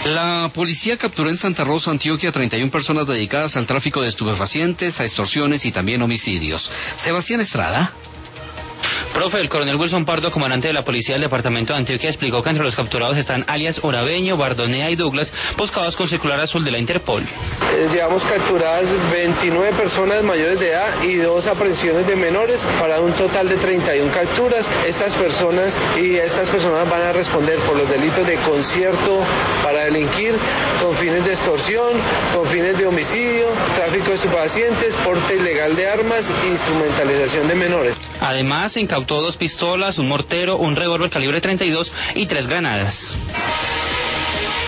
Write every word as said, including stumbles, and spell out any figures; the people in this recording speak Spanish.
La policía capturó en Santa Rosa, Antioquia, treinta y una personas dedicadas al tráfico de estupefacientes, a extorsiones y también homicidios. Sebastián Estrada. Profe, el coronel Wilson Pardo, comandante de la policía del departamento de Antioquia, explicó que entre los capturados están alias Orabeño, Bardonea y Douglas, buscados con circular azul de la Interpol. Eh, llevamos capturadas veintinueve personas mayores de edad y dos aprehensiones de menores para un total de treinta y una capturas. Estas personas y estas personas van a responder por los delitos de concierto para delinquir, con fines de extorsión, con fines de homicidio, tráfico de estupefacientes, porte ilegal de armas e instrumentalización de menores. Además, se incautó dos pistolas, un mortero, un revólver calibre treinta y dos y tres granadas.